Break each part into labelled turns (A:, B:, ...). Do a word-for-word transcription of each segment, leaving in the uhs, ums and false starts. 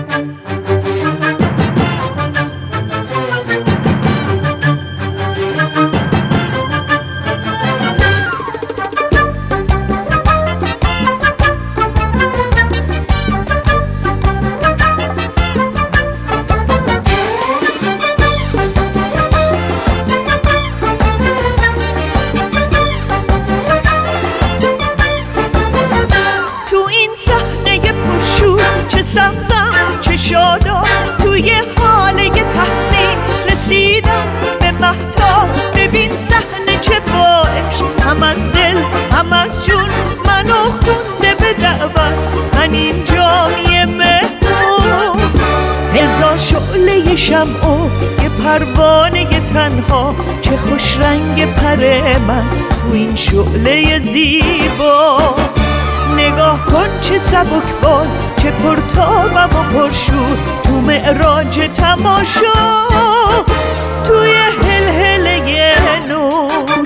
A: سبزم چه شادا توی حاله تحسین رسیدم به مهتاب. ببین صحنه چه با عشق، هم از دل هم از جون منو خونده به دعوت. من اینجام یه مهمون، هزار شعله شمع و یه پروانه تنها. چه خوش رنگ پر من تو این شعله زیبا. نگاه کن چه سبکبال، چه پرتابم و پرشور تو معراج تماشا، توی هلهله نور.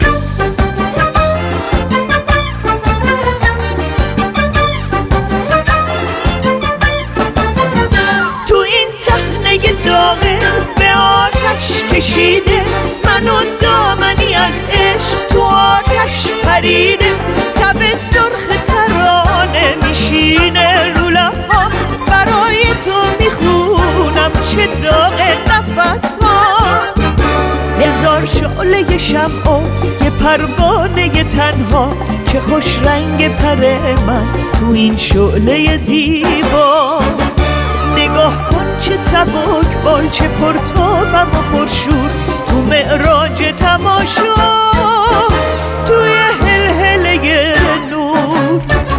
A: تو این صحنه داغه به آتش کشیده، منو دامنی از عشق تو آتش پریده. تب سرخ ترانه میشینه رو لب‌ها، برای تو میخونم چه داغ نفس ها. هزار شعله شمع و یه پروانه تنها. چه خوش رنگ پر من تو این شعله زیبا. نگاه کن چه سبکبال، چه پرتابم و پرشور تو معراج تماشا، توی هلهله نور.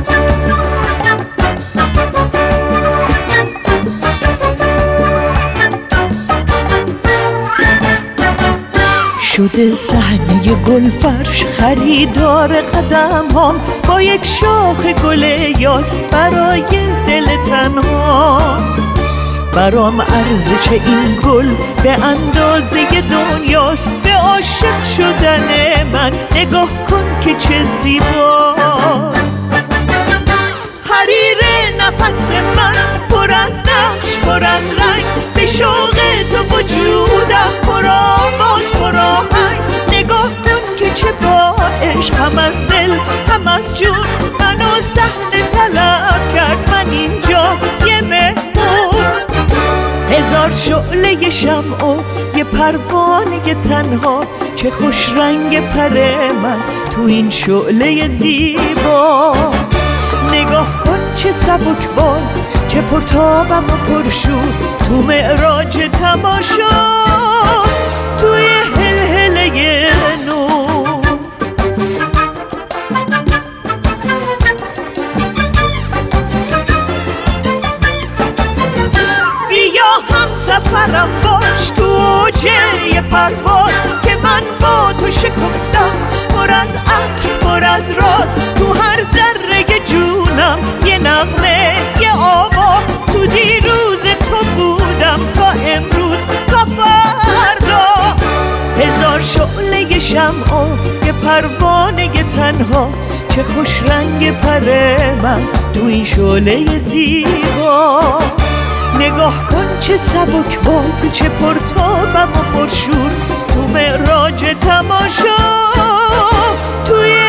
A: شده صحنه گلفرش خریدار قدم هم، با یک شاخ گل یاس برای دل تنها. برام ارزش این گل به اندازه دنیاست، به عاشق شدن من نگاه کن که چه زیباست. حریر نفس من پر از نقش پر از رنگ، به شوق تو وجودم پر آواز پر آهنگ. نگاه کن که چه با عشق، هم از دل هم از جون منو صحنه طلب کرد. من اینجا یه مهمون، هزار شعله شمع و یه پروانه تنها. چه خوش رنگ پر من تو این شعله زیبا. نگاه کن چه سبکبال، چه پرتابم و پرشور تو معراج تماشا، توی هلهله نور. بیا هم سفرم باش تو اوج یه پرواز، که من با تو شکفتم پر از عطر پر از راز. تو هر ذره جونم یه نغمه یه آوا، تو دیروز تو بودم تا امروز تا فردا. هزار شعله شمع و یه پروانه تنها. چه خوش رنگ پر من تو این شعله زیبا. نگاه کن چه سبکبال، چه پرتابم و پرشور تو معراج تماشا، توی